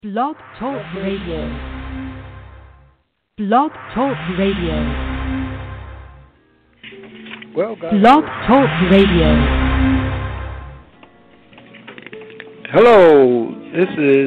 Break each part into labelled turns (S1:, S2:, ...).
S1: Blog Talk Radio. Blog Talk Radio.
S2: Well, God.
S1: Blog Talk Radio.
S2: Hello, this is.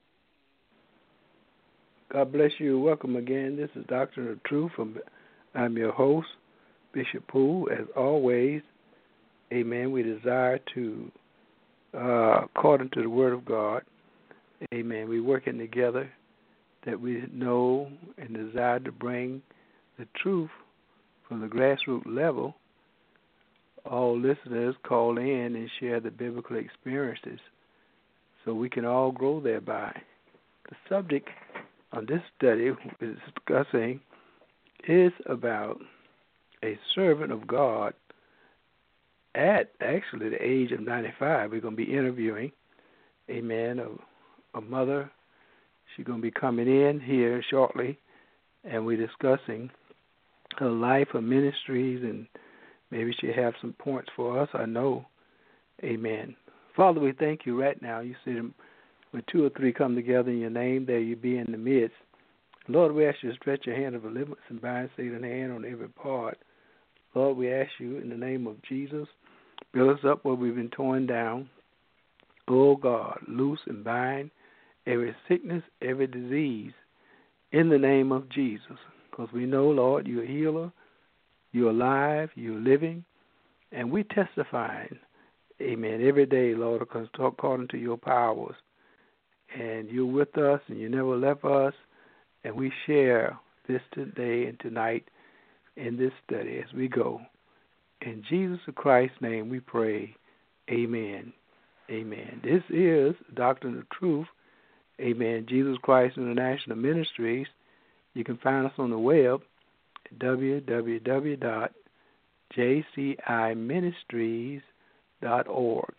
S2: God bless you. Welcome again. This is Doctor of Truth. I'm your host, Bishop Poole. As always, amen. We desire to, according to the Word of God, amen, we're working together that we know and desire to bring the truth from the grassroots level. All listeners call in and share the biblical experiences so we can all grow thereby. The subject on this study we're discussing is about a servant of God at actually the age of 95. We're going to be interviewing, amen, a mother. She's going to be coming in here shortly, and we're discussing her life, her ministries, and maybe she'll have some points for us. I know. Amen. Father, we thank you right now. You said when two or three come together in your name, there you be in the midst. Lord, we ask you to stretch your hand of deliverance and bind Satan's hand on every part. Lord, we ask you in the name of Jesus, build us up where we've been torn down. Oh, God, loose and bind every sickness, every disease in the name of Jesus. Because we know, Lord, you're a healer, you're alive, you're living, and we testifying, amen, every day, Lord, according to your powers. And you're with us, and you never left us, and we share this today and tonight in this study as we go. In Jesus Christ's name we pray, amen, amen. This is Doctrine of Truth, amen, Jesus Christ International Ministries. You can find us on the web at www.jciministries.org,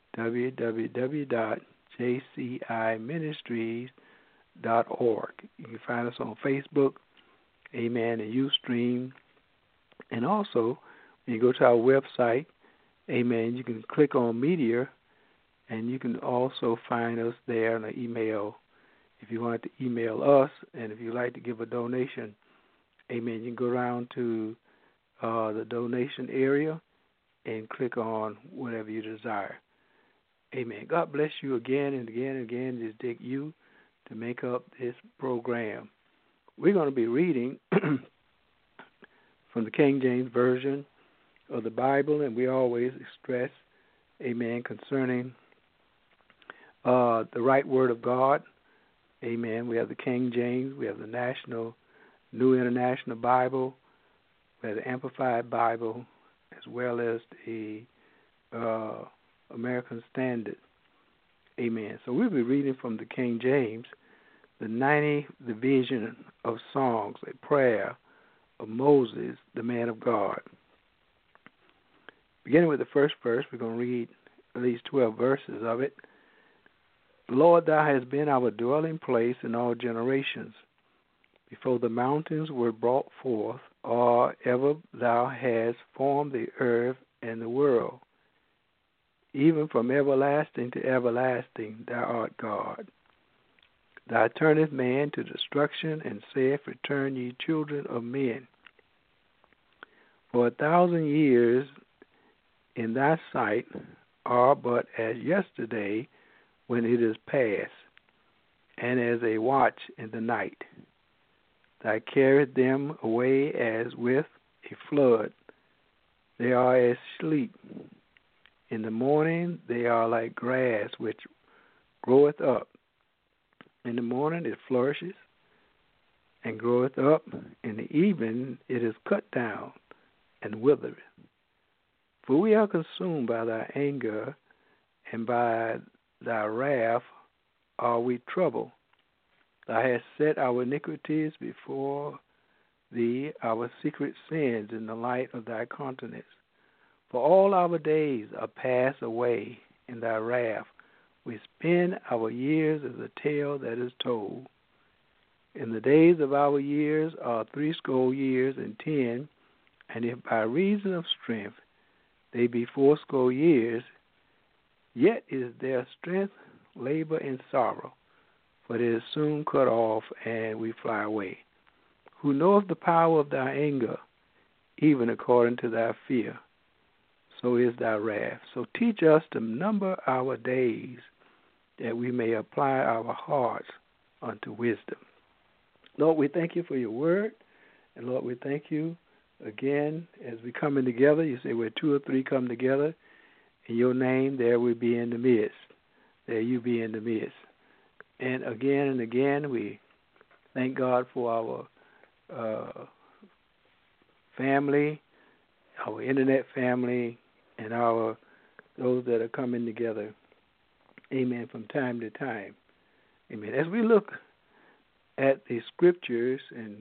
S2: www.jciministries.org. You can find us on Facebook, amen, and Ustream. And also, when you go to our website, amen, you can click on Media, and you can also find us there in an email. If you want to email us, and if you'd like to give a donation, amen, you can go down to the donation area and click on whatever you desire. Amen. God bless you again and again and again. Just take you to make up this program. We're going to be reading from the King James Version of the Bible, and we always stress, amen, concerning the right word of God. Amen. We have the King James, we have the New International Bible, we have the Amplified Bible, as well as the American Standard. Amen. So we'll be reading from the King James, the 90th division of songs, a prayer of Moses, the man of God. Beginning with the first verse, we're going to read at least 12 verses of it. Lord, thou hast been our dwelling place in all generations. Before the mountains were brought forth, or ever thou hast formed the earth and the world. Even from everlasting to everlasting thou art God. Thou turnest man to destruction, and saith, Return ye children of men. For 1,000 years in thy sight are but as yesterday, when it is past, and as a watch in the night. Thou carriest them away as with a flood. They are as sleep. In the morning they are like grass which groweth up. In the morning it flourishes and groweth up. In the evening it is cut down and withereth. For we are consumed by thy anger, and by thy wrath are we troubled. Thou hast set our iniquities before thee, our secret sins in the light of thy countenance. For all our days are passed away in thy wrath. We spend our years as a tale that is told. In the days of our years are 80 years and 10, and if by reason of strength they be 80 years, yet is their strength labor and sorrow. but it is soon cut off, and we fly away. Who knoweth the power of thy anger, even according to thy fear, so is thy wrath. So teach us to number our days, that we may apply our hearts unto wisdom. Lord, we thank you for your word, and Lord, we thank you again as we coming together. You say where two or three come together in your name, there we be in the midst. There you be in the midst. And again, we thank God for our family, our internet family, and those that are coming together. Amen. From time to time. Amen. As we look at the scriptures and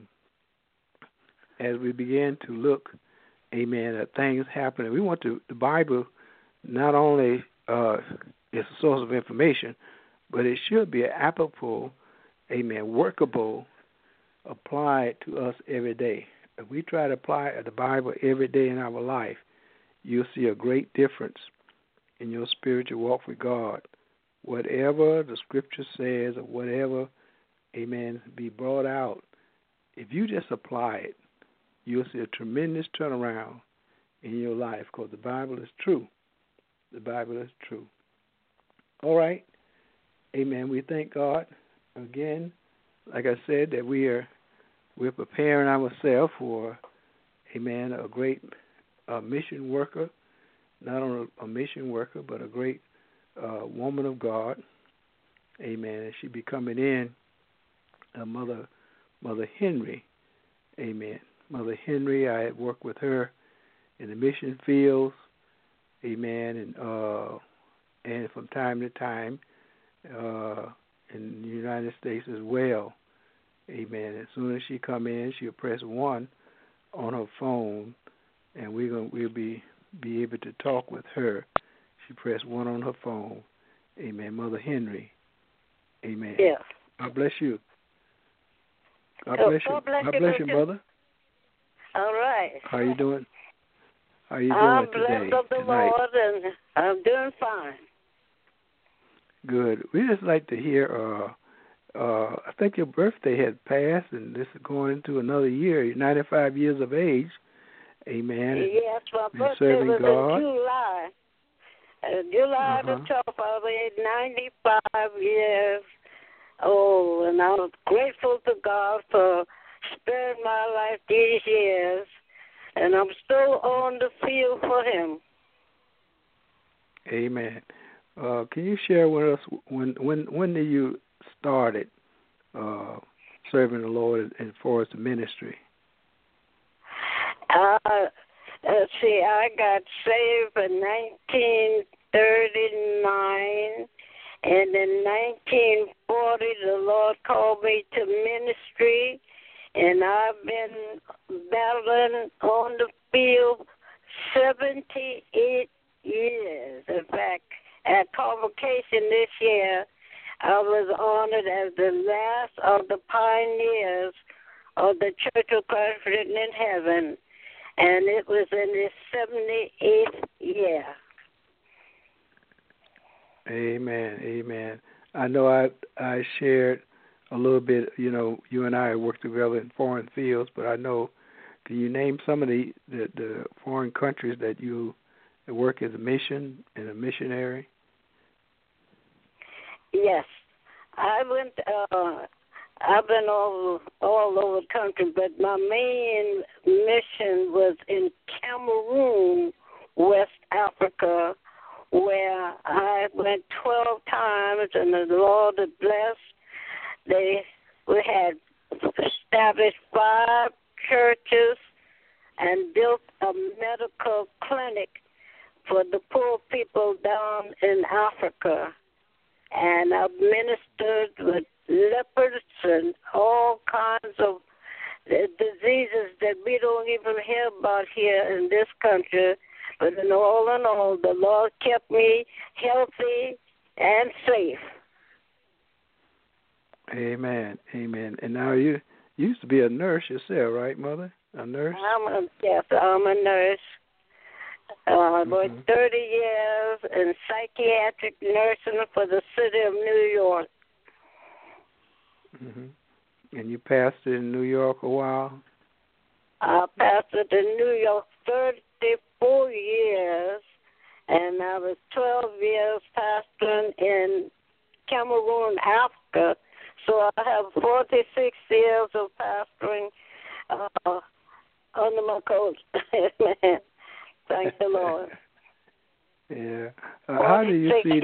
S2: as we begin to look, amen, at things happening, we want the Bible not only is a source of information, but it should be applicable, amen, workable, applied to us every day. If we try to apply the Bible every day in our life, you'll see a great difference in your spiritual walk with God. Whatever the Scripture says or whatever, amen, be brought out, if you just apply it, you'll see a tremendous turnaround in your life because the Bible is true. The Bible is true. All right. Amen. We thank God again, like I said, that we're preparing ourselves for, amen, a great mission worker, not only a mission worker, but a great woman of God. Amen. And she be coming in, Mother Henry. Amen. Mother Henry, I had worked with her in the mission fields. Amen. And from time to time in the United States as well. Amen. As soon as she come in, she'll press 1 on her phone, and we'll be able to talk with her. She pressed 1 on her phone. Amen. Mother Henry. Amen.
S3: Yes.
S2: God bless you. God bless you. God bless you, Mother.
S3: All right.
S2: How are you doing? How are you doing
S3: I'm
S2: today?
S3: blessed of the
S2: tonight?
S3: Lord, and I'm doing fine.
S2: Good. We just like to hear. I think your birthday had passed, and this is going into another year. You're 95 years of age. Amen.
S3: Yes, my birthday
S2: serving
S3: was
S2: God.
S3: in July. July the 12th, I was 95 years old, and I was grateful to God for sparing my life these years, and I'm still on the field for Him.
S2: Amen. Can you share with us when did you started serving the Lord as far as the ministry?
S3: Let's see, I got saved in 1939, and in 1940 the Lord called me to ministry, and I've been battling on the field 78 years. In fact, at convocation this year, I was honored as the last of the pioneers of the Church of Christ Written in Heaven, and it was in its 78th year.
S2: Amen. Amen. I know I shared a little bit, you and I worked together in foreign fields, but I know, can you name some of the foreign countries that you work as a mission and a missionary?
S3: Yes. I've been all over the country, but my main mission was in Cameroon, West Africa, where I went 12 times, and the Lord had blessed. We had established 5 churches and built a medical clinic for the poor people down in Africa. And I've ministered with leopards and all kinds of diseases that we don't even hear about here in this country. But in all, the Lord kept me healthy and safe.
S2: Amen. Amen. And now you used to be a nurse yourself, right, Mother? A nurse?
S3: Yes, I'm a nurse. I worked 30 years in psychiatric nursing for the city of New York.
S2: And you pastored in New York a while?
S3: I pastored in New York 34 years, and I was 12 years pastoring in Cameroon, Africa. So I have 46 years of pastoring under my coach. Amen. Thank the Lord.
S2: Yeah. How do you see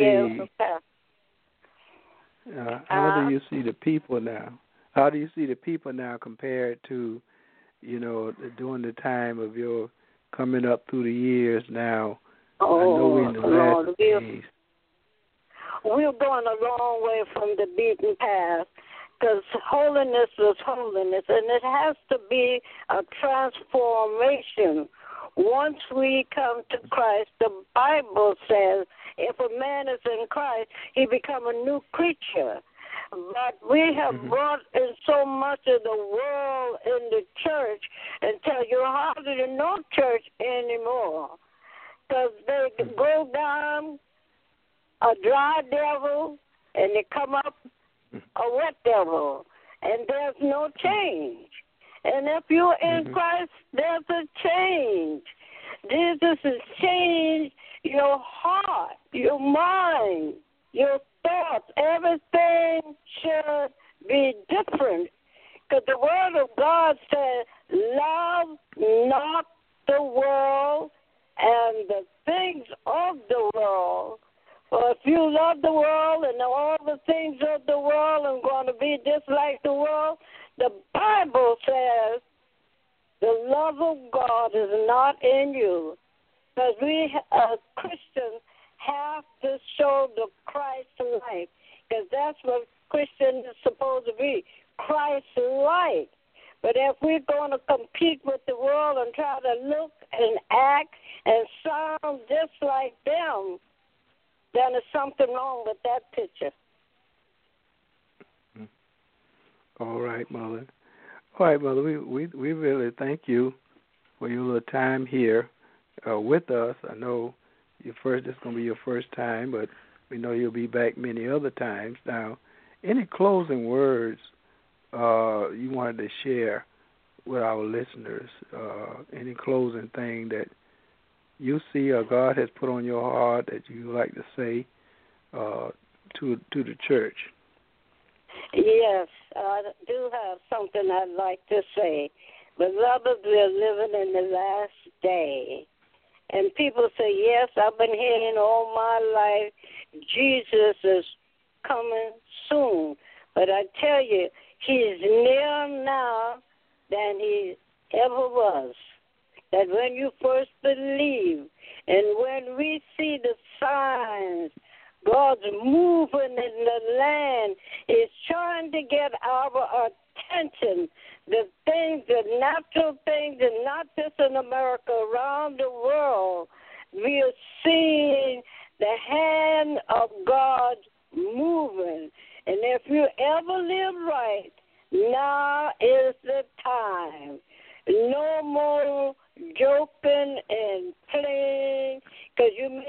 S2: how do you see the people now? How do you see the people now compared to, during the time of your coming up through the years now? I know we're in the last days.
S3: We're going a long way from the beaten path, because holiness is holiness, and it has to be a transformation. Once we come to Christ, the Bible says if a man is in Christ, he become a new creature. But we have brought in so much of the world in the church and tell you hardly no church anymore, because they go down a dry devil and they come up a wet devil, and there's no change. And if you're in Christ, there's a change. Jesus has changed your heart, your mind, your thoughts. Everything should be different. Because the Word of God says, love not the world and the things of the world. For if you love the world and all the things of the world and going to be just like the world, the Bible says the love of God is not in you. Because we Christians have to show the Christ life, because that's what Christian is supposed to be, Christ-like. But if we're going to compete with the world and try to look and act and sound just like them, then there's something wrong with that picture.
S2: All right, Mother. All right, Mother, we really thank you for your little time here with us. I know this is going to be your first time, but we know you'll be back many other times. Now, any closing words you wanted to share with our listeners? Any closing thing that you see or God has put on your heart that you like to say to the church?
S3: Yes, I do have something I'd like to say. Beloved, we're living in the last day. And people say, yes, I've been hearing all my life, Jesus is coming soon. But I tell you, he's nearer now than he ever was. That when you first believe and when we see the signs, God's moving in the land, is trying to get our attention. The things, the natural things, and not just in America, around the world, we are seeing the hand of God moving. And if you ever live right, now is the time. No more joking and playing, because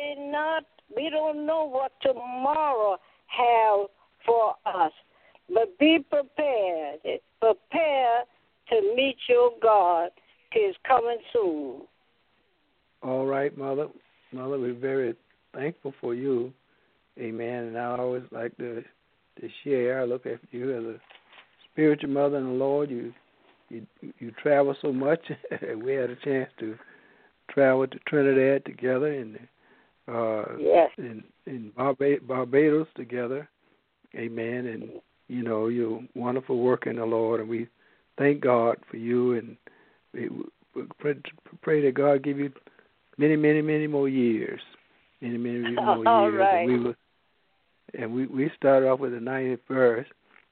S3: we don't know what tomorrow has for us. But be prepared. Prepare to meet your God. He's coming soon.
S2: All right, Mother. Mother, we're very thankful for you. Amen. And I always like to share. I look at you as a spiritual mother in the Lord. You travel so much. We had a chance to travel to Trinidad together and
S3: yes.
S2: in Barbados together. Amen. And you're wonderful work in the Lord, and we thank God for you, and we pray that God give you many, many, many more years. Many, many more years.
S3: All right.
S2: And we started off with the 90th verse,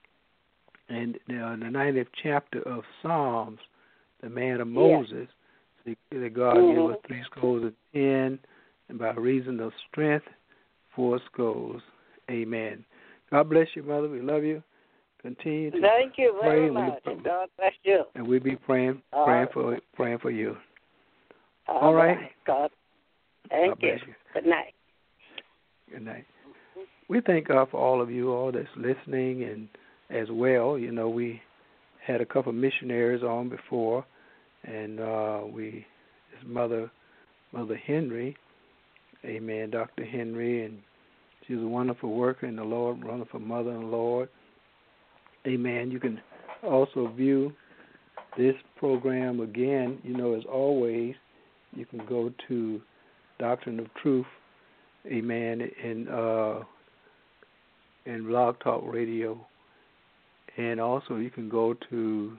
S2: and the 90th chapter of Psalms, the man of Moses, that God gave us 70, and by reason of strength, 70. Amen. God bless you, Mother. We love you. Continue to
S3: thank you
S2: pray.
S3: very much. God bless you.
S2: And we'll be praying for you.
S3: All right. God. Thank you.
S2: You.
S3: Good night.
S2: Good night. We thank God for all of you, all that's listening as well. You know, we had a couple of missionaries on before, and his mother Henry, amen, Dr. Henry, and she's a wonderful worker in the Lord, wonderful mother in the Lord. Amen. You can also view this program again, you know, as always. You can go to Doctrine of Truth, amen, in Blog Talk Radio. And also you can go to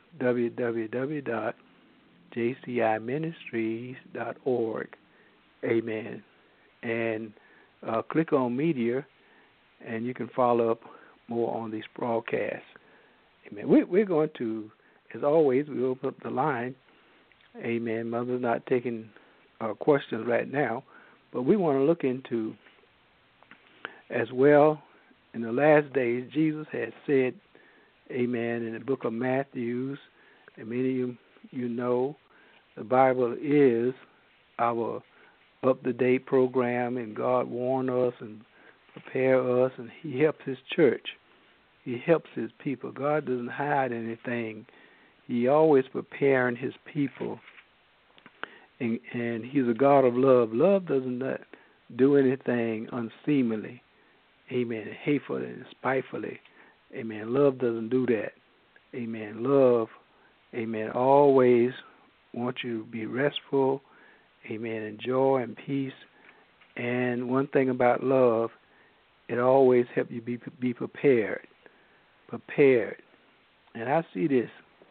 S2: www.jciministries.org, amen, and click on Media, and you can follow up more on these broadcasts. Amen. We're going to, as always, we open up the line. Amen. Mother's not taking questions right now, but we want to look into as well. In the last days, Jesus has said, amen, in the book of Matthew, and many of you know the Bible is our up-to-date program, and God warned us and prepared us, and He helps His church. He helps His people. God doesn't hide anything. He always preparing His people, and He's a God of love. Love doesn't do anything unseemly, amen, hatefully and spitefully, amen. Love doesn't do that, amen. Love, amen, always wants you to be restful, amen, in joy and peace. And one thing about love, it always helps you be prepared. And I see this,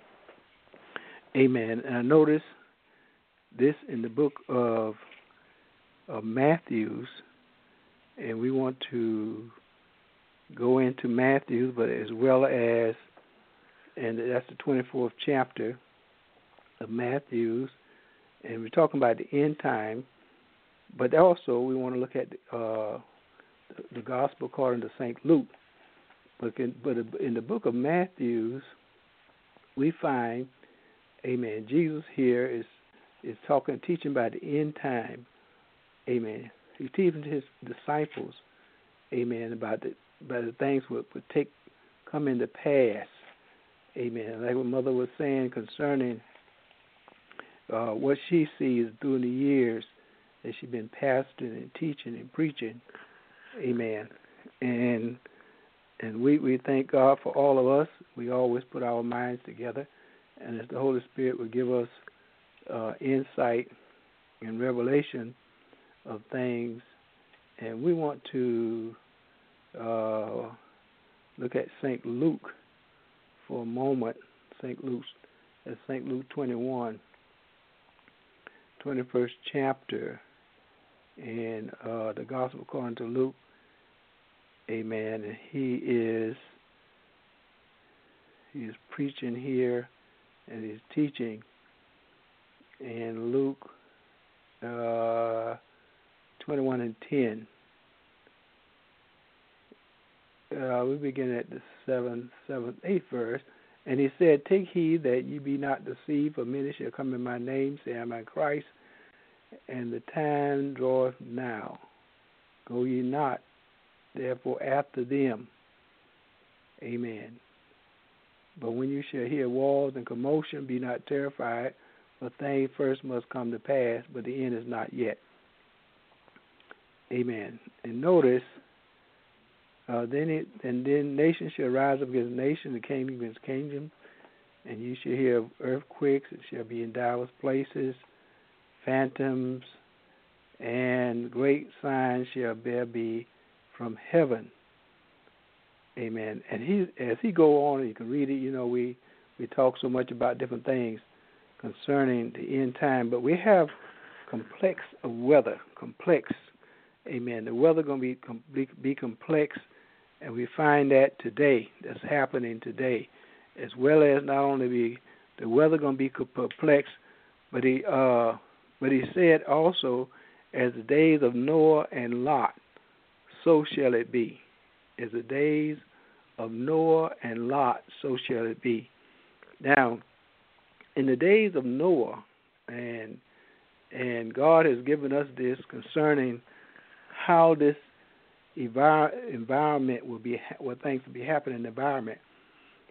S2: amen, and I notice this in the book of Matthew, and we want to go into Matthew, but as well as, and that's the 24th chapter of Matthew, and we're talking about the end time, but also we want to look at the gospel according to St. Luke. But in the book of Matthew, we find, amen, Jesus here is teaching about the end time, amen. He's teaching his disciples, amen, about the things would come into pass, amen. Like what Mother was saying concerning what she sees during the years that she's been pastoring and teaching and preaching, amen. And we thank God for all of us. We always put our minds together, and as the Holy Spirit will give us insight and revelation of things. And we want to look at St. Luke for a moment. St. Luke 21, 21st chapter, and the Gospel according to Luke. Amen. And he is preaching here, and he's teaching in Luke 21 and 10. We begin at the 7th, 8th verse. And he said, "Take heed that ye be not deceived, for many shall come in my name, say, I am Christ, and the time draweth now. Go ye not therefore after them." Amen. "But when you shall hear wars and commotion, be not terrified, for things first must come to pass, but the end is not yet." Amen. And notice, then nation shall rise up against nation, and kingdom against kingdom, and you shall hear of earthquakes, it shall be in divers places, phantoms, and great signs shall there be from heaven. Amen. And as he go on, you can read it. You know, we talk so much about different things concerning the end time, but we have complex of weather. Complex. Amen. The weather going to be complex, and we find that today. That's happening today, as well as not only the weather going to be perplexed, but he said also, as the days of Noah and Lot, so shall it be. As the days of Noah and Lot, so shall it be. Now, in the days of Noah, and God has given us this concerning how this environment will be, what things will be happening in the environment.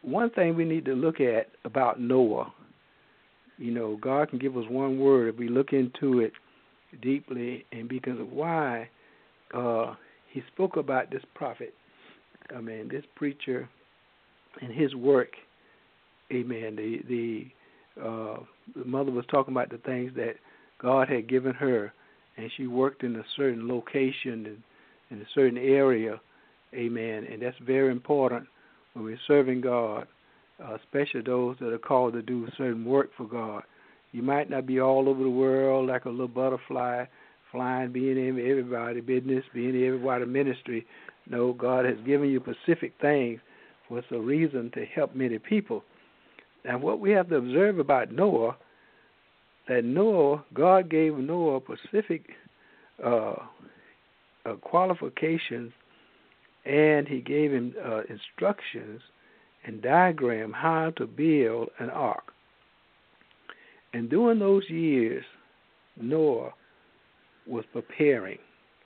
S2: one thing we need to look at about Noah, God can give us one word if we look into it deeply, and because of why he spoke about this prophet, this preacher and his work. Amen. The mother was talking about the things that God had given her, and she worked in a certain location and in a certain area. Amen. And that's very important when we're serving God, especially those that are called to do certain work for God. You might not be all over the world like a little butterfly, flying, being in everybody's business, being in everybody's ministry. No, God has given you specific things for a reason to help many people. Now, what we have to observe about Noah, that God gave Noah specific qualifications, and he gave him instructions and diagram how to build an ark. And during those years, Noah was preparing.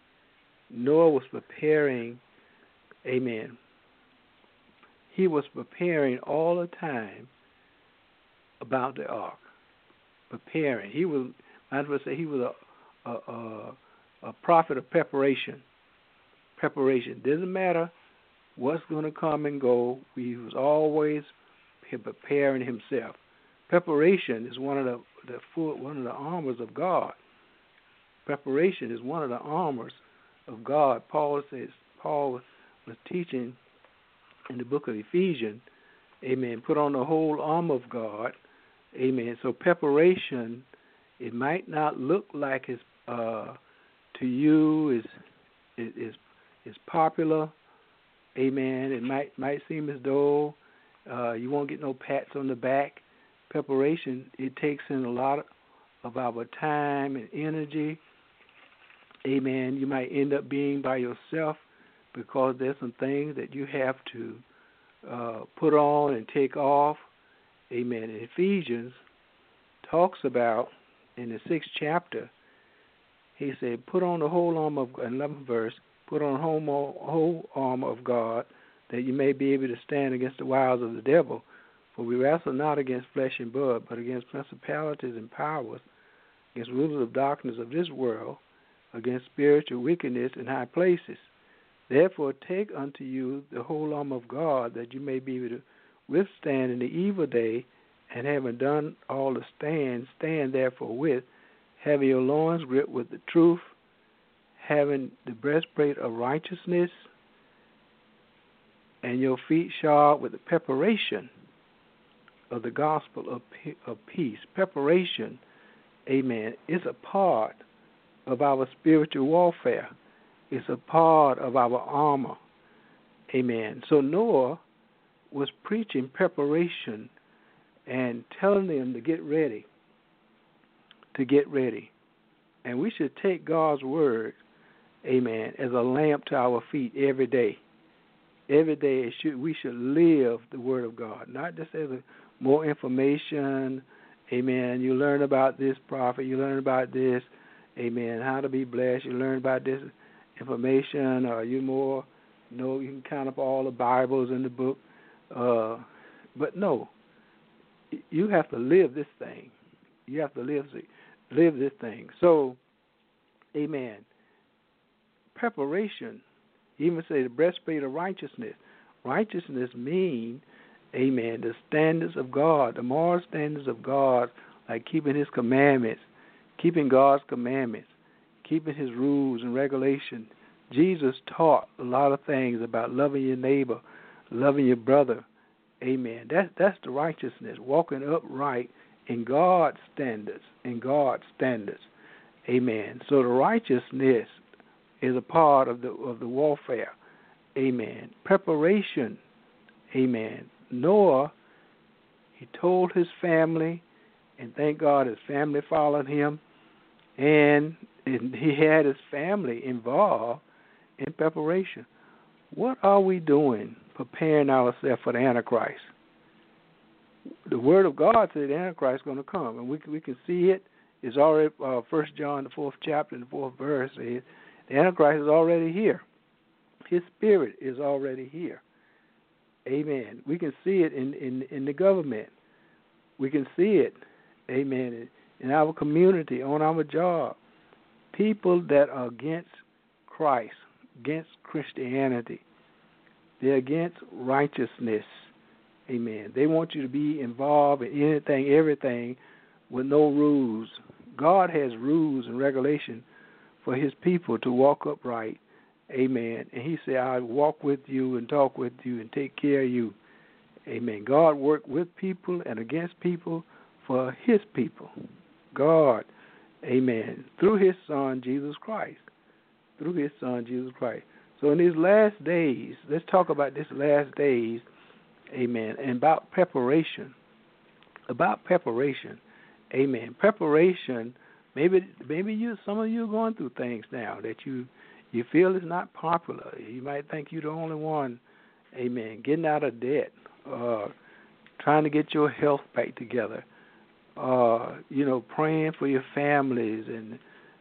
S2: Amen. He was preparing all the time about the ark. Preparing. He was, I would say, he was a prophet of preparation. Preparation. Doesn't matter what's going to come and go. He was always preparing himself. Preparation is one of the armors of God. Preparation is one of the armors of God. Paul was teaching in the book of Ephesians, amen, put on the whole armor of God, amen. So preparation, it might not look like it's to you is popular, amen. It might seem as though you won't get no pats on the back. Preparation, it takes in a lot of our time and energy, amen. You might end up being by yourself because there's some things that you have to put on and take off, amen. And Ephesians talks about, in the 6th chapter, he said, put on the whole armor of, 11th verse, put on the whole armor of God, that you may be able to stand against the wiles of the devil. For we wrestle not against flesh and blood, but against principalities and powers, against rulers of darkness of this world, against spiritual wickedness in high places. Therefore take unto you the whole armor of God, that you may be able to withstand in the evil day, and having done all to stand therefore with, having your loins girt with the truth, having the breastplate of righteousness, and your feet shod with the preparation of the gospel of peace. Preparation, amen, is a part of our spiritual warfare. It's a part of our armor, amen. So Noah was preaching preparation and telling them to get ready. And we should take God's word, amen, as a lamp to our feet every day. Every day we should live the word of God, not just as more information, amen. You learn about this prophet, you learn about this, amen, how to be blessed, you learn about this information, or you can count up all the Bibles in the book. But no, you have to live this thing. You have to live this thing. So, amen. Preparation, even say the breastplate of righteousness. Righteousness means, amen, the standards of God, the moral standards of God, like keeping His commandments, keeping God's commandments, keeping His rules and regulations. Jesus taught a lot of things about loving your neighbor, loving your brother. Amen. That's the righteousness, walking upright in God's standards. Amen. So the righteousness is a part of the warfare. Amen. Preparation. Amen. Noah, he told his family, and thank God his family followed him, and he had his family involved in preparation. What are we doing preparing ourselves for the Antichrist? The Word of God said the Antichrist is going to come, and we can see it. It's already 1 John, the 4th chapter, and the 4th verse says the Antichrist is already here. His spirit is already here. Amen. We can see it in the government. We can see it, amen, in our community, on our job. People that are against Christ, against Christianity, they're against righteousness, amen. They want you to be involved in anything, everything, with no rules. God has rules and regulations for his people to walk upright, amen. And he said, I'll walk with you and talk with you and take care of you. Amen. God worked with people and against people for his people. God, amen, through his Son, Jesus Christ. Through his Son, Jesus Christ. So in these last days, let's talk about these last days, amen, and about preparation. About preparation, amen. Preparation, maybe some of you are going through things now that you feel is not popular. You might think you're the only one, amen, getting out of debt. Trying to get your health back together, praying for your families, and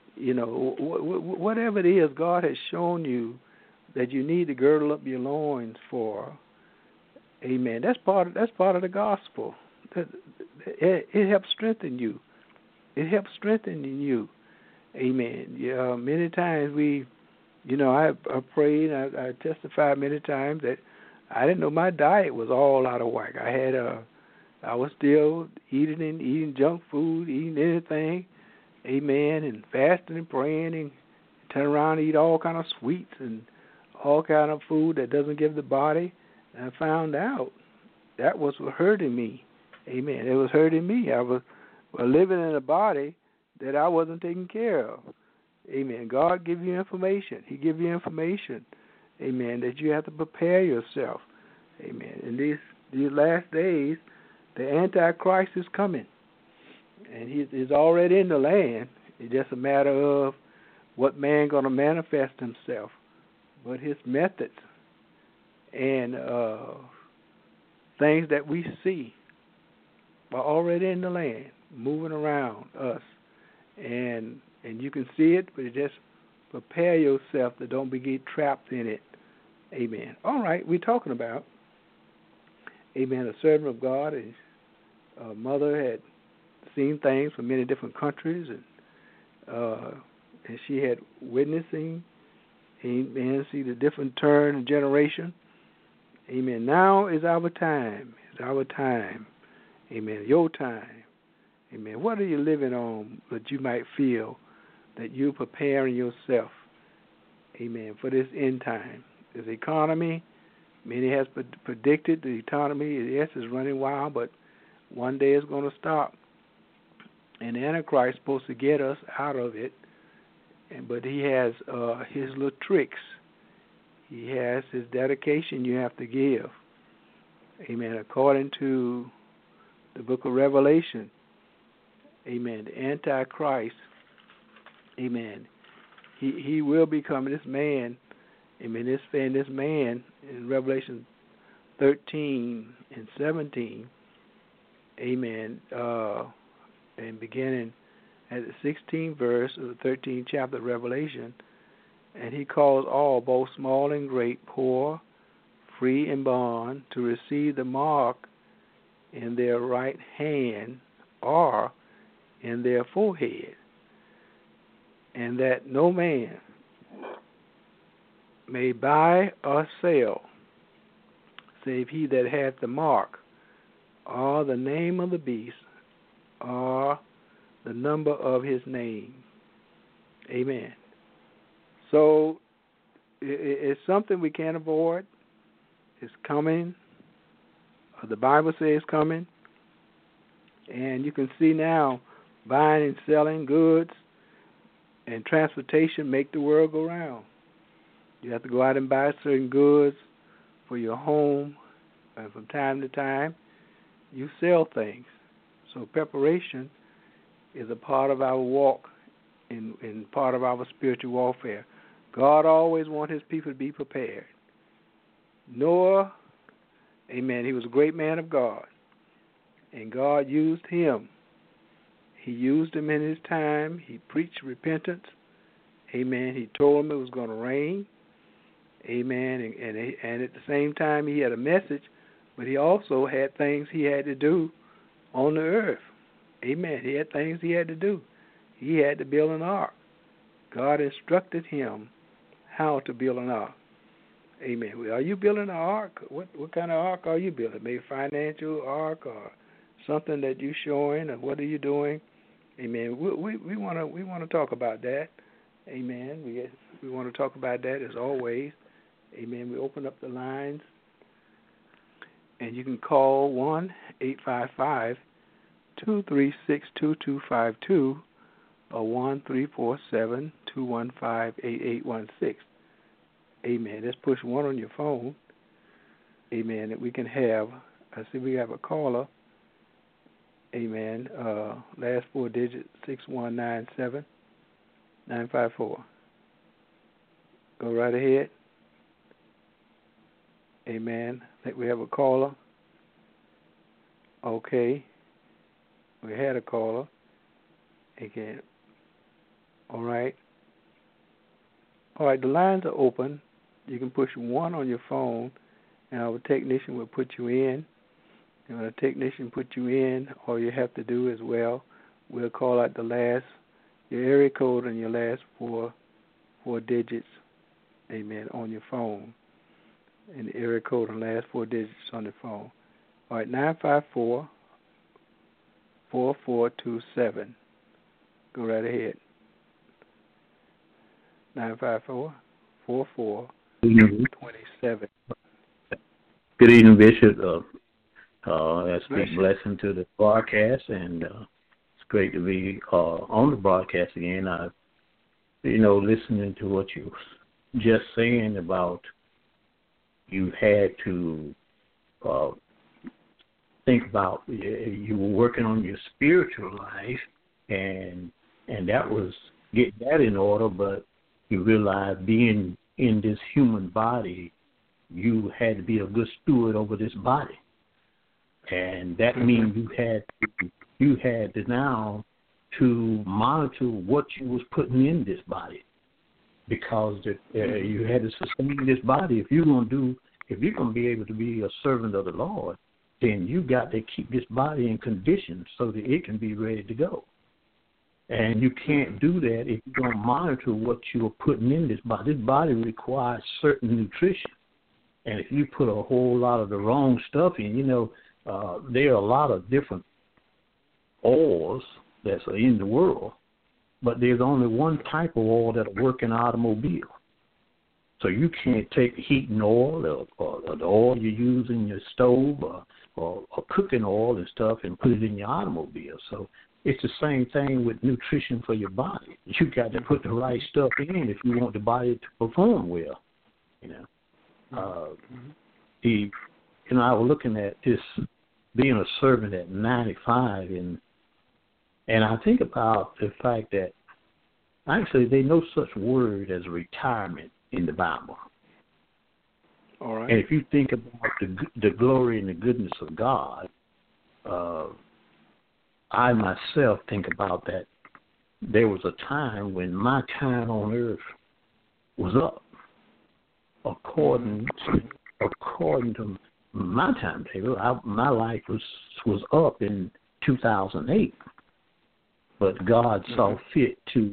S2: whatever it is God has shown you that you need to girdle up your loins for. Amen. That's part of the gospel. It helps strengthen you. It helps strengthening you. Amen. Yeah, many times I prayed. I testified many times that I didn't know my diet was all out of whack. I was still eating junk food, eating anything, amen, and fasting and praying and turn around and eat all kind of sweets and all kind of food that doesn't give the body. And I found out that was hurting me, amen. It was hurting me. I was living in a body that I wasn't taking care of, amen. God give you information. He give you information. Amen, that you have to prepare yourself. Amen. In these last days, the Antichrist is coming. And he's already in the land. It's just a matter of what man going to manifest himself. But his methods and things that we see are already in the land, moving around us. And you can see it, but it just prepare yourself to don't get trapped in it. Amen. All right, we're talking about, amen, a servant of God. His mother had seen things from many different countries, and she had witnessing, amen, see the different turn in generation. Amen. Now is our time. It's our time. Amen. Your time. Amen. What are you living on that you might feel that you're preparing yourself, amen, for this end time? This economy, many has predicted the economy, yes, is running wild, but one day it's going to stop. And the Antichrist is supposed to get us out of it, but he has his little tricks. He has his dedication you have to give. Amen. According to the book of Revelation, amen, the Antichrist, amen, he will become this man. Amen. This man in Revelation 13 and 17, amen, and beginning at the 16th verse of the 13th chapter of Revelation, and he calls all, both small and great, poor, free and bond, to receive the mark in their right hand or in their forehead, and that no man may buy or sell, save he that hath the mark, or the name of the beast, or the number of his name. Amen. So it's something we can't avoid. It's coming. The Bible says it's coming. And you can see now buying and selling goods and transportation make the world go round. You have to go out and buy certain goods for your home, and from time to time, you sell things. So preparation is a part of our walk and part of our spiritual warfare. God always wants his people to be prepared. Noah, amen, he was a great man of God, and God used him. He used him in his time. He preached repentance. Amen. He told them it was going to rain. Amen. And at the same time, he had a message but he also had things he had to do on the earth. Amen. He had things he had to do. He had to build an ark. God instructed him how to build an ark. Amen. Are you building an ark? What kind of ark are you building? Maybe financial ark or something that you're showing, or what are you doing? Amen. We want to talk about that. Amen. We want to talk about that as always. Amen. We open up the lines, and you can call 1-855-236-2252 or 1-347-215-8816. Amen. Let's push 1 on your phone. Amen. That we can have. I see we have a caller. Amen. Last 4 digits, 6197-954. Go right ahead. Amen. I think we have a caller. Okay. We had a caller. Again. All right. All right, the lines are open. You can push 1 on your phone, and our technician will put you in. And when a technician puts you in, all you have to do as well, we'll call out your area code and your last four digits, amen, on your phone. And the area code and last 4 digits on the phone. All right, 954-4427. Go right ahead. 954-4427.
S4: Good evening, Bishop. That's a big blessing to the broadcast, and it's great to be on the broadcast again. Listening to what you were just saying about you had to think about you were working on your spiritual life, and that was getting that in order, but you realize being in this human body, you had to be a good steward over this body. And that means you had to now to monitor what you was putting in this body, because you had to sustain this body. If you're going to be able to be a servant of the Lord, then you got to keep this body in condition so that it can be ready to go. And you can't do that if you don't monitor what you are putting in this body. This body requires certain nutrition. And if you put a whole lot of the wrong stuff in, there are a lot of different oils that are in the world, but there's only one type of oil that'll work in an automobile. So you can't take heating oil or the oil you use in your stove or cooking oil and stuff and put it in your automobile. So it's the same thing with nutrition for your body. You got to put the right stuff in if you want the body to perform well. I was looking at this being a servant at 95, and I think about the fact that actually there's no such word as retirement in the Bible.
S2: All right.
S4: And if you think about the glory and the goodness of God, I myself think about that. There was a time when my time on earth was up, according to my timetable. My life was up in 2008, but God saw fit to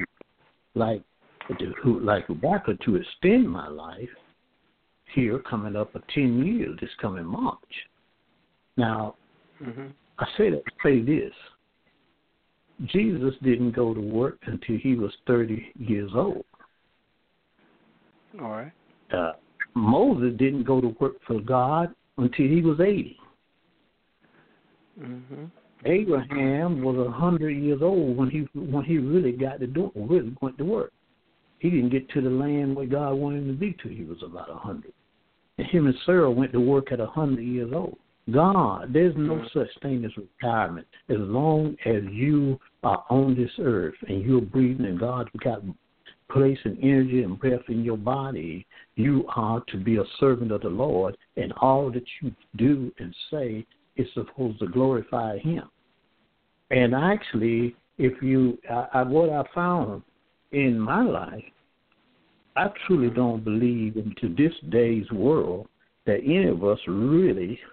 S4: Rebecca to extend my life here, coming up for 10 years this coming March. Now, I say this. Jesus didn't go to work until he was 30 years old.
S2: All right.
S4: Moses didn't go to work for God until he was 80. Abraham was 100 years old when he really really went to work. He didn't get to the land where God wanted him to be till he was about 100. And him and Sarah went to work at 100 years old. There's no such thing as retirement. As long as you are on this earth and you're breathing and God's got place and energy and breath in your body, you are to be a servant of the Lord, and all that you do and say is supposed to glorify him. And actually, what I found in my life, I truly don't believe into this day's world that any of us really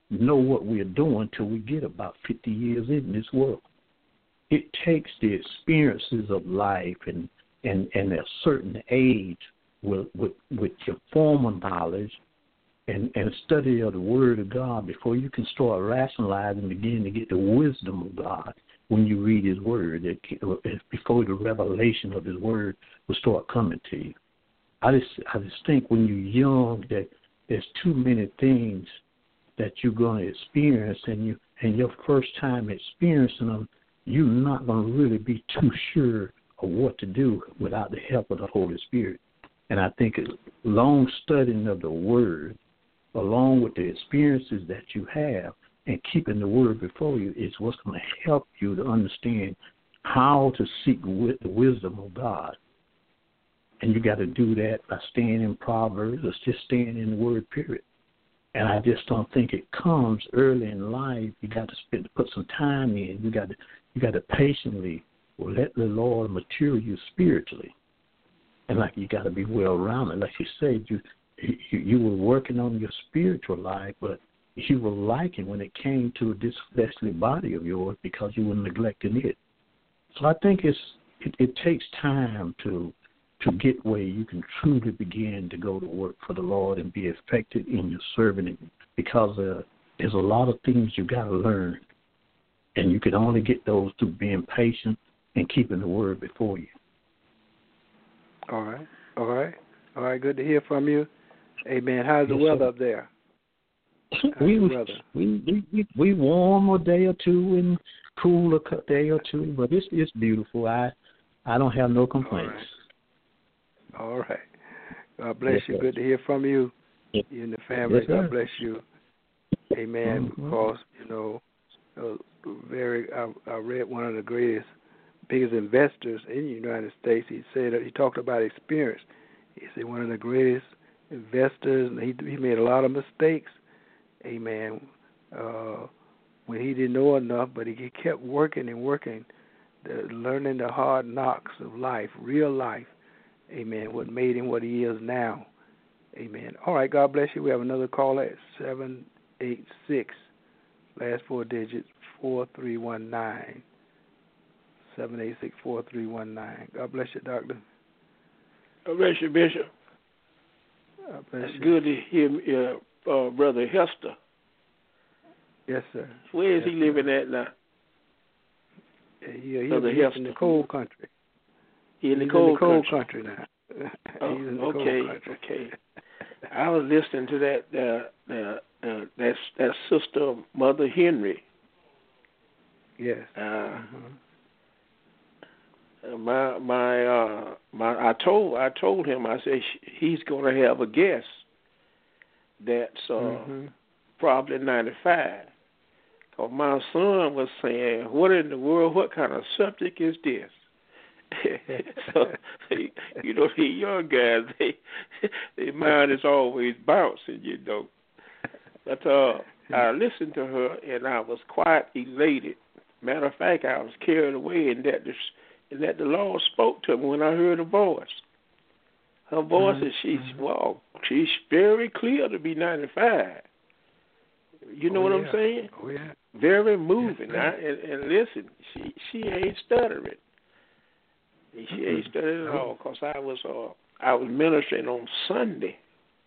S4: know what we're doing till we get about 50 years in this world. It takes the experiences of life and a certain age with your former knowledge and study of the Word of God before you can start rationalizing and begin to get the wisdom of God when you read His Word, before the revelation of His Word will start coming to you. I just think when you're young that there's too many things that you're going to experience, and your first time experiencing them, you're not going to really be too sure of what to do without the help of the Holy Spirit. And I think long studying of the Word, along with the experiences that you have, and keeping the Word before you is what's going to help you to understand how to seek the wisdom of God. And you got to do that by staying in Proverbs or just staying in the Word, period. And I just don't think it comes early in life. You got to put some time in. You got to patiently let the Lord mature you spiritually. And like you got to be well-rounded. Like you said, you were working on your spiritual life, but you were lacking when it came to this fleshly body of yours because you were neglecting it. So I think it takes time to get where you can truly begin to go to work for the Lord and be effective in your serving Him, because there's a lot of things you got to learn, and you can only get those through being patient and keeping the Word before you.
S2: All right. Good to hear from you. Amen. How's the weather up there?
S4: We warm a day or two and cool a day or two, but it's beautiful. I don't have no complaints.
S2: All right. God bless you. Good to hear from you. You and the family.
S4: Yes,
S2: God bless you. Amen.
S4: Mm-hmm.
S2: Because I read one of the biggest investors in the United States. He talked about experience. He said one of the greatest investors, and he made a lot of mistakes. Amen. When he didn't know enough, but he kept working and working, learning the hard knocks of life, real life. Amen. What made him what he is now. Amen. All right. God bless you. We have another call at 786, last four digits, 4319. 786-4319. God bless you, Doctor.
S5: God bless you, Bishop.
S2: God bless you.
S5: It's good to hear Brother Hester.
S2: Yes, sir.
S5: Where is he living at now?
S2: He's in the cold country.
S5: He's in the cold country
S2: now.
S5: Okay. I was listening to that sister, Mother Henry.
S2: Yes.
S5: I told him, I said he's going to have a guest that's probably 95. Cause my son was saying, "What in the world? What kind of subject is this?" So, these young guys, their mind is always bouncing, But I listened to her, and I was quite elated. Matter of fact, I was carried away in that the Lord spoke to me when I heard her voice. Her voice, she's very clear to be 95. You know what I'm saying?
S2: Oh, yeah.
S5: Very moving.
S2: Yes,
S5: and listen, she ain't stuttering. She ain't stuttering at all, because I was ministering on Sunday,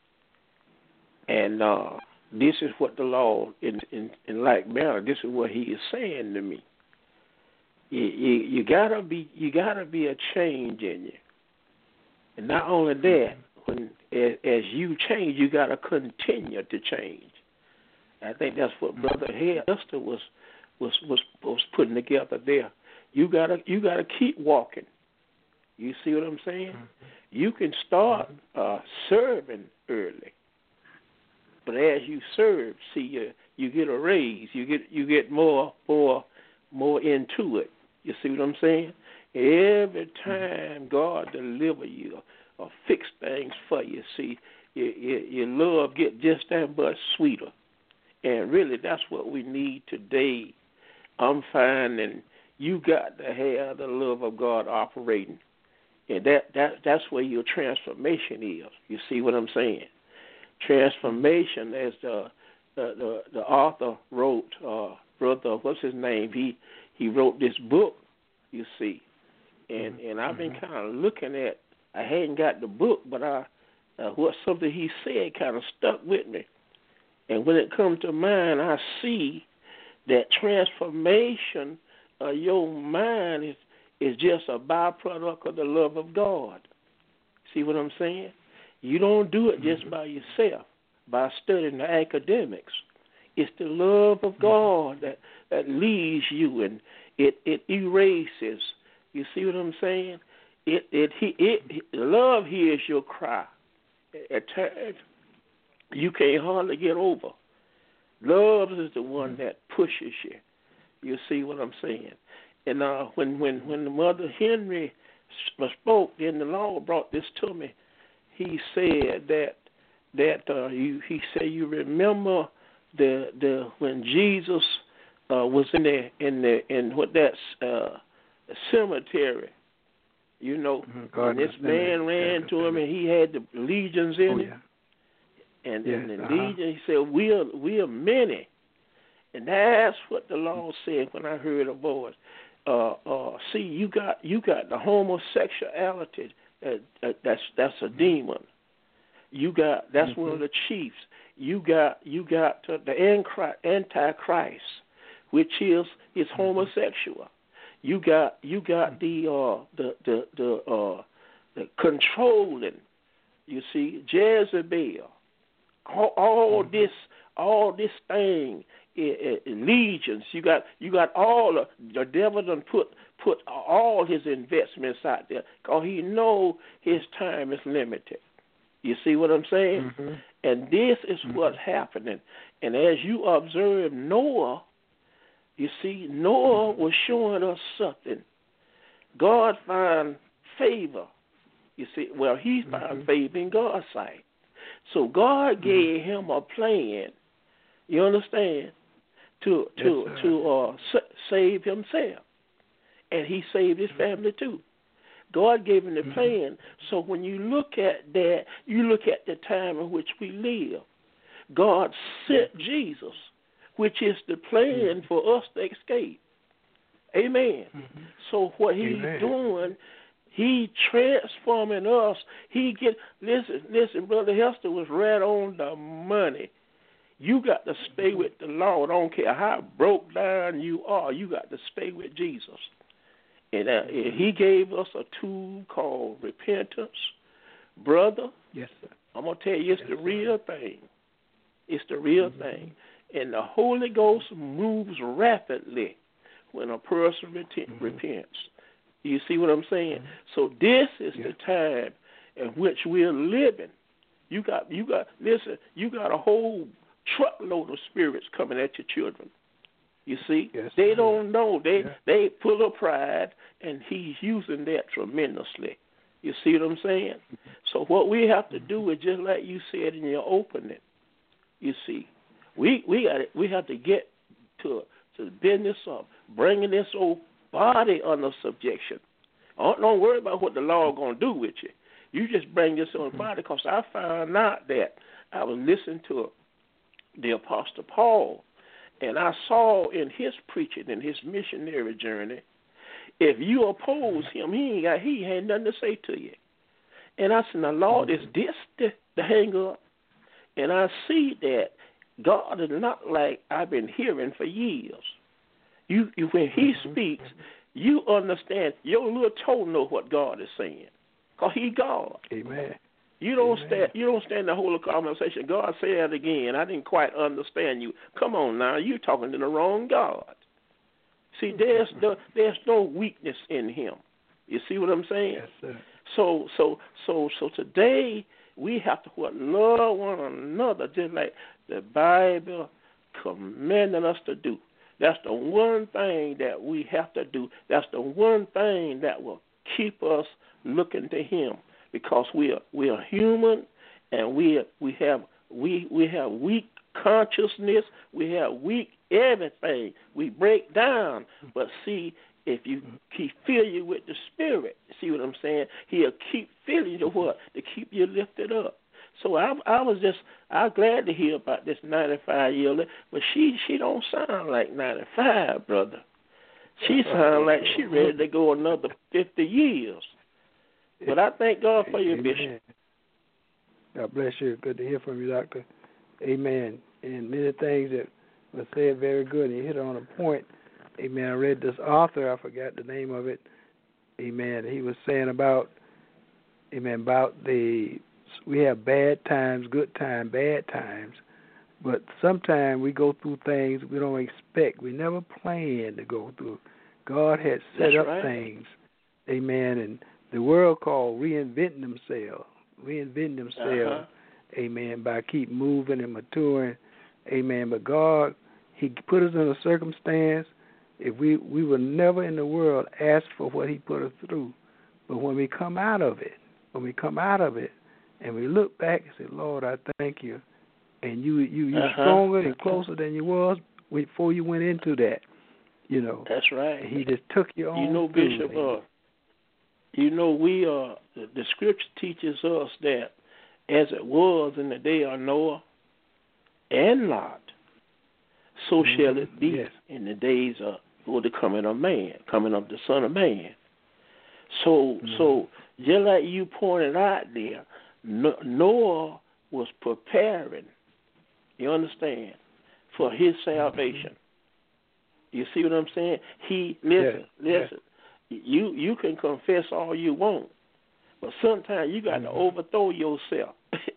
S5: and this is what the Lord, in like manner, this is what He is saying to me. You gotta be a change in you, and not only that, as you change, you gotta continue to change. I think that's what Brother Hester was putting together there. You gotta keep walking. You see what I'm saying? You can start serving early, but as you serve, see you get a raise. You get more into it. You see what I'm saying? Every time God deliver you or fix things for you, see, your love get just that much sweeter. And really, that's what we need today. I'm finding you got to have the love of God operating. And that's where your transformation is. You see what I'm saying? Transformation is the author wrote, brother, what's his name? He wrote this book, you see, and I've been kind of looking at. I hadn't got the book, but what something he said kind of stuck with me. And when it comes to mind, I see that transformation of your mind is just a byproduct of the love of God. See what I'm saying? You don't do it just by yourself, by studying the academics. It's the love of God that leads you, and it erases. You see what I'm saying? Love hears your cry. At times, you can't hardly get over. Love is the one that pushes you. You see what I'm saying? And when Mother Henry spoke, then the Lord brought this to me. He said you remember the when Jesus was in what that's cemetery. You know, and this man ran to him, and he had the legions in him. And the legion, he said, we are many. And that's what the Lord said when I heard a voice. See, you got the homosexuality. That's a demon. That's one of the chiefs. You got the Antichrist, which is homosexual. You got the controlling. You see, Jezebel. All this thing, legions. You got all the devil done put all his investments out there because he know his time is limited. You see what I'm saying? And this is what's happening. And as you observe Noah, you see, Noah was showing us something. God found favor. You see, well, he found favor in God's sight. So God gave him a plan, you understand, to save himself. And he saved his family too. God gave him the plan. So when you look at that, you look at the time in which we live. God sent Jesus, which is the plan for us to escape. Amen. So what he's doing, he transforming us. Listen, Brother Hester was right on the money. You got to stay with the Lord. I don't care how broke down you are. You got to stay with Jesus. And he gave us a tool called repentance. Brother,
S2: yes, sir.
S5: I'm going to tell you, it's the real thing. It's the real thing. And the Holy Ghost moves rapidly when a person repents. You see what I'm saying? So this is the time in which we're living. You got a whole truckload of spirits coming at your children. You see, they don't know. They full of pride, and he's using that tremendously. You see what I'm saying? So what we have to do is just like you said in your opening. You see, we have to get to the business of bringing this old body under subjection. Don't worry about what the Lord gonna do with you. You just bring this old body, because I found out that I was listening to the Apostle Paul. And I saw in his preaching, in his missionary journey, if you oppose him, he had nothing to say to you. And I said, now, Lord, is this the hang up? And I see that God is not like I've been hearing for years. When he speaks, you understand. Your little toe know what God is saying, because he God.
S2: Amen.
S5: You don't stand the whole conversation. God, say that again. I didn't quite understand you. Come on now, you're talking to the wrong God. See, there's no weakness in him. You see what I'm saying?
S2: Yes, sir.
S5: So today we have to love one another, just like the Bible commanded us to do. That's the one thing that we have to do. That's the one thing that will keep us looking to him. Because we are human, and we have weak consciousness, we have weak everything. We break down, but see, if you keep filling you with the Spirit, see what I'm saying? He'll keep filling you to what? To keep you lifted up. So I'm glad to hear about this 95-year-old, but she don't sound like 95, brother. She sounds like she ready to go another 50 years. But I thank God for you, Bishop.
S2: God bless you. Good to hear from you, Doctor. Amen. And many things that were said very good. And you hit on a point. Amen. I read this author. I forgot the name of it. Amen. He was saying about, amen, about we have bad times, good times, bad times. But sometimes we go through things we don't expect. We never planned to go through. God had set up things. Amen. And the world called reinventing themselves. Amen, by keep moving and maturing. Amen. But God, He put us in a circumstance. If we were never in the world ask for what He put us through. But when we come out of it, and we look back and say, Lord, I thank you. And you're stronger and closer than you was before you went into that. You know.
S5: That's right.
S2: He just took you on.
S5: You know, Bishop, the Scripture teaches us that as it was in the day of Noah and Lot, so shall it be in the days of the coming of the Son of Man. So just like you pointed out there, Noah was preparing, you understand, for his salvation. You see what I'm saying? Listen. You can confess all you want, but sometimes you got to overthrow yourself.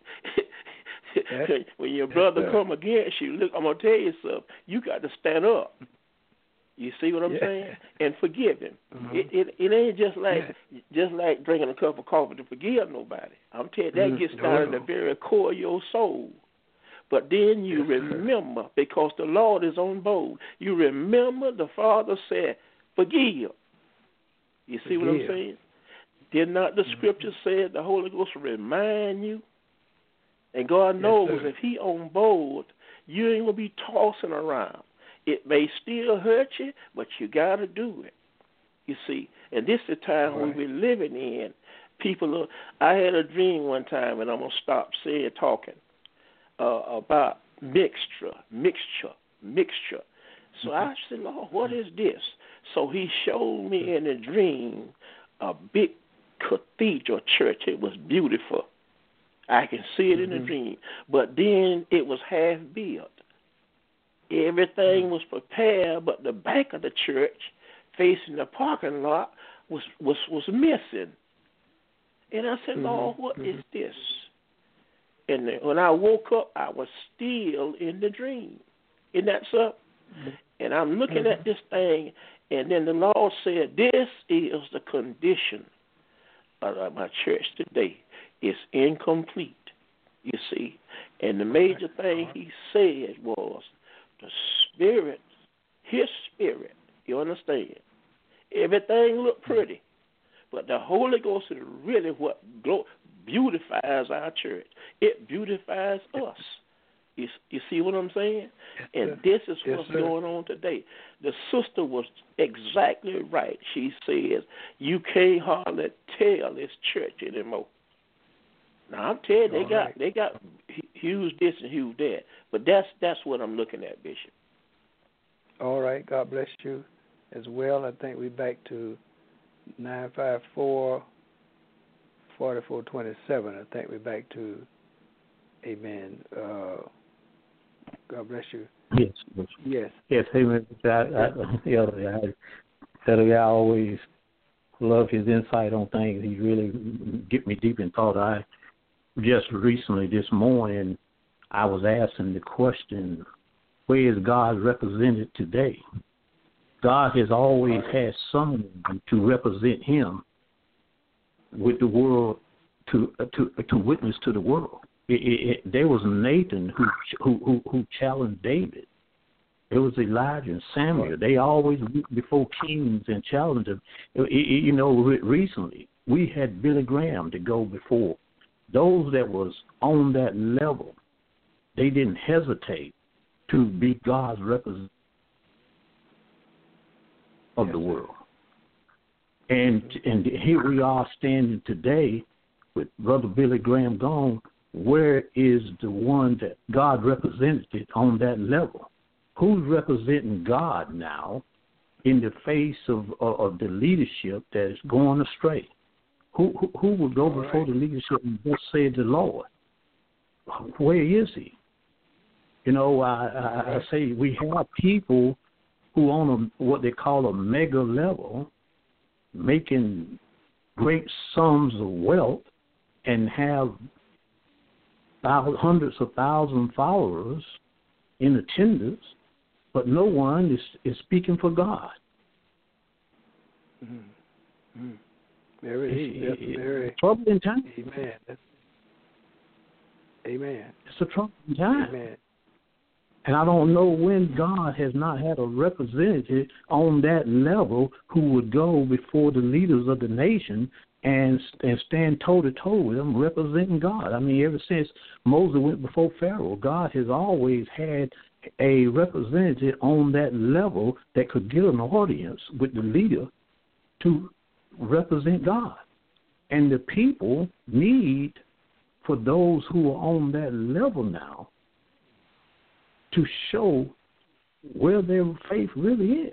S5: When your brother come against you, look, I'm gonna tell you something. You got to stand up. You see what I'm saying? And forgive him. It ain't just like drinking a cup of coffee to forgive nobody. I'm telling you, that gets down in the very core of your soul. But then you remember, because the Lord is on board, you remember the Father said, forgive. You see what I'm saying? Did not the Scripture say the Holy Ghost will remind you? And God knows if He on board, you ain't going to be tossing around. It may still hurt you, but you got to do it. You see, and this is the time we're living in. I had a dream one time, and I'm going to stop talking about mixture. So I said, Lord, what is this? So He showed me in a dream a big cathedral church. It was beautiful. I can see it in a dream. But then it was half built. Everything was prepared, but the back of the church, facing the parking lot, was missing. And I said, Lord, what is this? And when I woke up, I was still in the dream. Isn't that so? And I'm looking at this thing, and then the Lord said, this is the condition of my church today. It's incomplete, you see. And the major thing He said was the Spirit, His Spirit, you understand? Everything looked pretty, but the Holy Ghost is really what beautifies our church. It beautifies us. You see what I'm saying? And this is what's going on today. The sister was exactly right. She says, you can't hardly tell this church anymore. Now, I'm telling you, they got huge this and huge that. But that's what I'm looking at, Bishop.
S2: All right. God bless you as well. I think we're back to 954-4427. I think we're back to, amen. God bless you. Yes.
S4: Amen. I always love his insight on things. He really get me deep in thought. I just recently, this morning, I was asking the question, where is God represented today? God has always had someone to represent Him with the world, to witness to the world. There was Nathan who challenged David. There was Elijah and Samuel. They always went before kings and challenged them. Recently we had Billy Graham to go before. Those that was on that level, they didn't hesitate to be God's representative of the world. And here we are standing today with Brother Billy Graham gone. where is the one that God represented on that level? Who's representing God now in the face of the leadership that is going astray? Who will go before the leadership and thus say the Lord? Where is he? You know, I say we have people who on what they call a mega level, making great sums of wealth and have hundreds of thousands of followers in attendance, but no one is speaking for God.
S2: Mm-hmm. Very
S4: troubling time.
S2: Amen. Amen.
S4: It's a troubling time.
S2: Amen.
S4: And I don't know when God has not had a representative on that level who would go before the leaders of the nation and stand toe-to-toe with them, representing God. I mean, ever since Moses went before Pharaoh, God has always had a representative on that level that could get an audience with the leader to represent God. And the people need for those who are on that level now to show where their faith really is.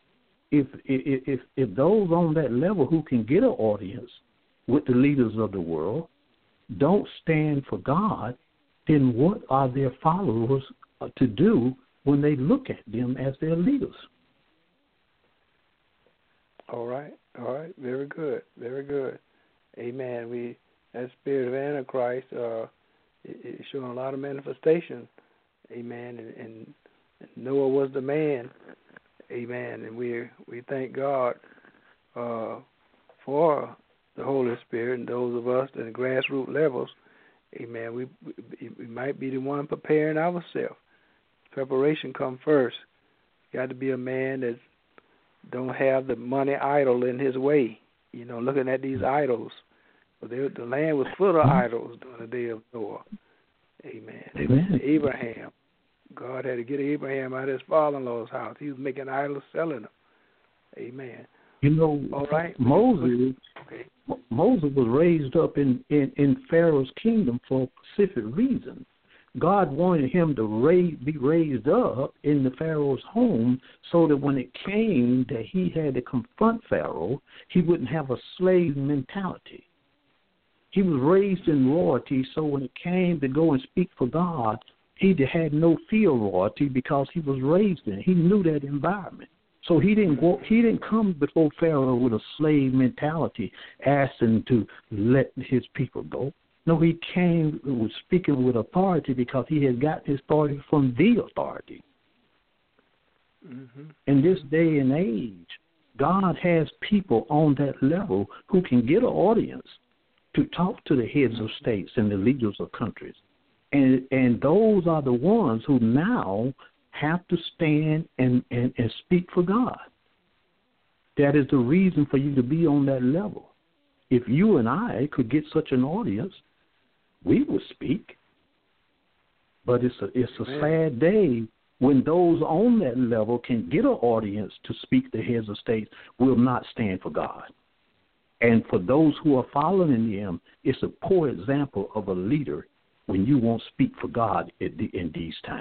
S4: If those on that level who can get an audience with the leaders of the world don't stand for God, then what are their followers to do when they look at them as their leaders?
S2: All right. Very good. Amen. That spirit of Antichrist is showing a lot of manifestation. Amen. And Noah was the man. Amen. And we thank God for the Holy Spirit and those of us at the grassroots levels. Amen. We might be the one preparing ourselves. Preparation comes first. Got to be a man that don't have the money idol in his way. You know, looking at these idols. But the land was full of idols during the day of Noah. Amen. Abraham. God had to get Abraham out of his father-in-law's house. He was making idols, selling them. Amen.
S4: You know,
S2: all right.
S4: Moses was raised up in Pharaoh's kingdom for a specific reason. God wanted him to be raised up in the Pharaoh's home so that when it came that he had to confront Pharaoh, he wouldn't have a slave mentality. He was raised in royalty, so when it came to go and speak for God, he had no fear of royalty because he was raised in it. He knew that environment. So he didn't come before Pharaoh with a slave mentality, asking to let his people go. No, he came with speaking with authority because he had got his authority from the authority.
S2: Mm-hmm.
S4: In this day and age, God has people on that level who can get an audience to talk to the heads of states and the leaders of countries. And those are the ones who now have to stand and speak for God. That is the reason for you to be on that level. If you and I could get such an audience, we would speak. But it's a sad day when those on that level can get an audience to speak to heads of states will not stand for God. And for those who are following them, it's a poor example of a leader when you won't speak for God in these times.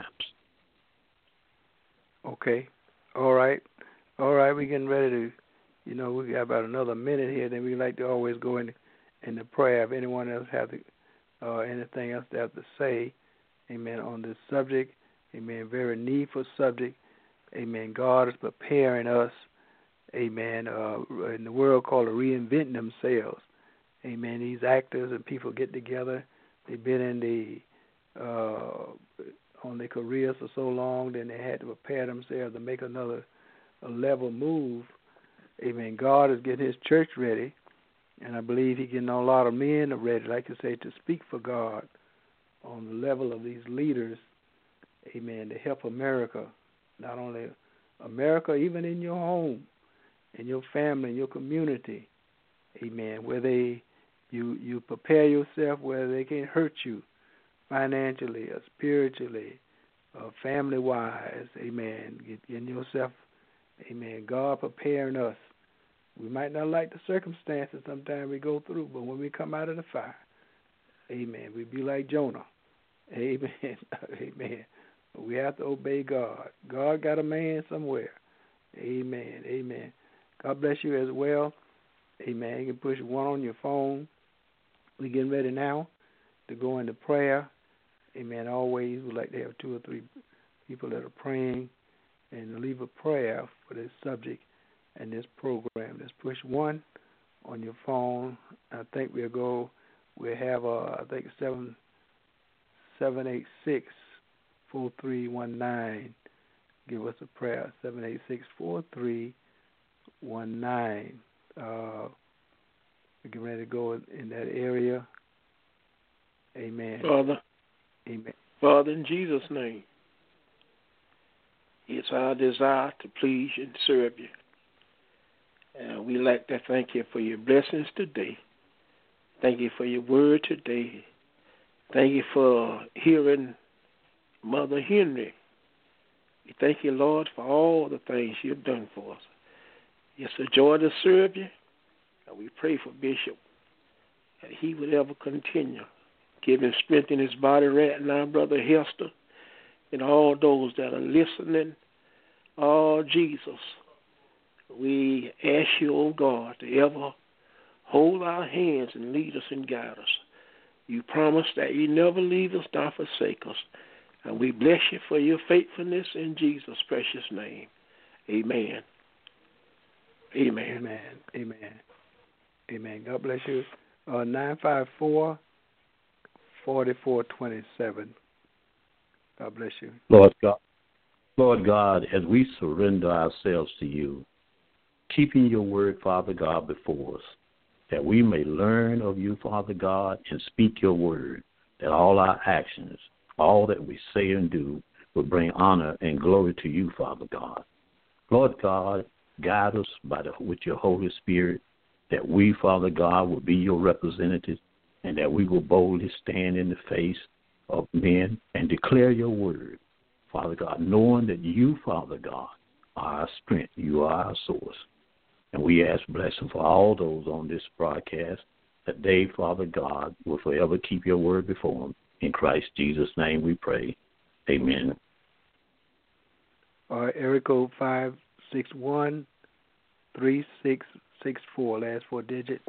S2: Okay. All right. We're getting ready to, we got about another minute here. Then we like to always go in the prayer. If anyone else has anything else they have to say, amen, on this subject, amen, very needful subject, amen. God is preparing us, amen, in the world called reinventing themselves. Amen. These actors and people get together. They've been in on their careers for so long, then they had to prepare themselves to make another level move. Amen. God is getting his church ready, and I believe he's getting a lot of men ready, like you say, to speak for God on the level of these leaders, amen, to help America. Not only America, even in your home, in your family, in your community, amen, where you prepare yourself where they can't hurt you financially or spiritually or family-wise, amen. Getting yourself, amen, God preparing us. We might not like the circumstances sometimes we go through, but when we come out of the fire, Amen. We be like Jonah. Amen. Amen. We have to obey God. God got a man somewhere. Amen. Amen. God bless you as well. Amen. You can push 1 on your phone. We're getting ready now to go into prayer. Amen. Always we like to have 2 or 3 people that are praying and leave a prayer for this subject and this program. Just push 1 on your phone. I think we'll have 786-4319. Give us a prayer. 786-4319. We're getting ready to go in that area. Amen.
S5: Father.
S2: Amen.
S5: Father, in Jesus' name, it's our desire to please you and serve you. And we like to thank you for your blessings today. Thank you for your word today. Thank you for hearing Mother Henry. We thank you, Lord, for all the things you've done for us. It's a joy to serve you, and we pray for Bishop that he would ever continue. Give him strength in his body right now, Brother Hester, and all those that are listening. Oh, Jesus, we ask you, oh God, to ever hold our hands and lead us and guide us. You promised that you never leave us nor forsake us. And we bless you for your faithfulness in Jesus' precious name. Amen. Amen.
S2: Amen. Amen. Amen. God bless you. 954-4427. God bless you.
S4: Lord God, as we surrender ourselves to you, keeping your word, Father God, before us, that we may learn of you, Father God, and speak your word, that all our actions, all that we say and do, will bring honor and glory to you, Father God. Lord God, guide us with your Holy Spirit, that we, Father God, will be your representatives, and that we will boldly stand in the face of men and declare your word, Father God, knowing that you, Father God, are our strength. You are our source. And we ask blessing for all those on this broadcast, that they, Father God, will forever keep your word before them. In Christ Jesus' name we pray. Amen.
S2: Area code 561-3664. Last 4 digits,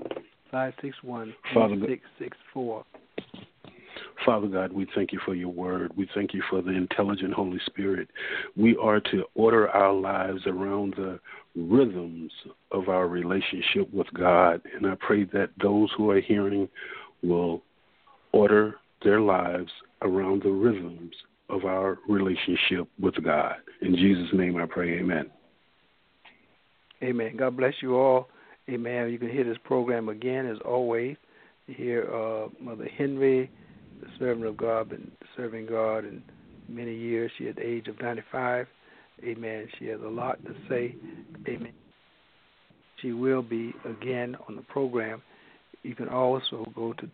S2: 561-3664.
S6: Father God, we thank you for your word. We thank you for the intelligent Holy Spirit. We are to order our lives around the rhythms of our relationship with God. And I pray that those who are hearing will order their lives around the rhythms of our relationship with God. In Jesus' name I pray, amen.
S2: Amen. God bless you all. Amen. You can hear this program again, as always. You hear Mother Henry, the servant of God, been serving God in many years. She at the age of 95. Amen. She has a lot to say. Amen. She will be again on the program. You can also go to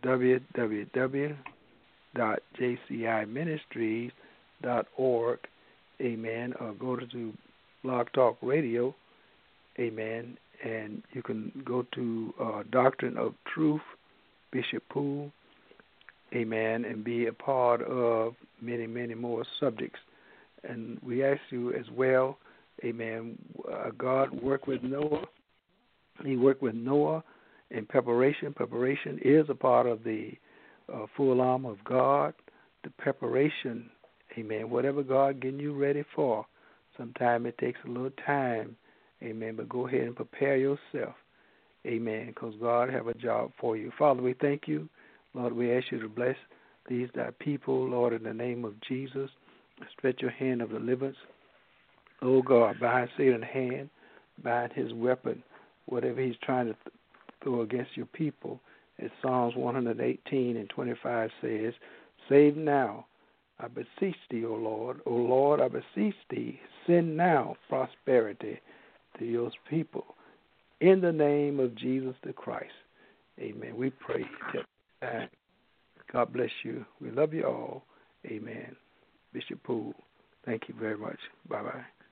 S2: www.jciministries.org. Amen. Or go to Blog Talk Radio. Amen. And you can go to Doctrine of Truth, Bishop Poole. Amen. And be a part of many, many more subjects. And we ask you as well, amen, God worked with Noah. He worked with Noah in preparation. Preparation is a part of the full armor of God. The preparation, amen, whatever God getting you ready for, sometimes it takes a little time, amen, but go ahead and prepare yourself, amen, because God have a job for you. Father, we thank you. Lord, we ask you to bless these thy people, Lord, in the name of Jesus. Stretch your hand of deliverance. Oh, God, bind Satan's hand, bind his weapon, whatever he's trying to throw against your people. As Psalms 118:25 says, save now, I beseech thee, O Lord. O Lord, I beseech thee, send now prosperity to your people. In the name of Jesus the Christ. Amen. We pray. God bless you. We love you all. Amen. Bishop Poole, thank you very much. Bye-bye.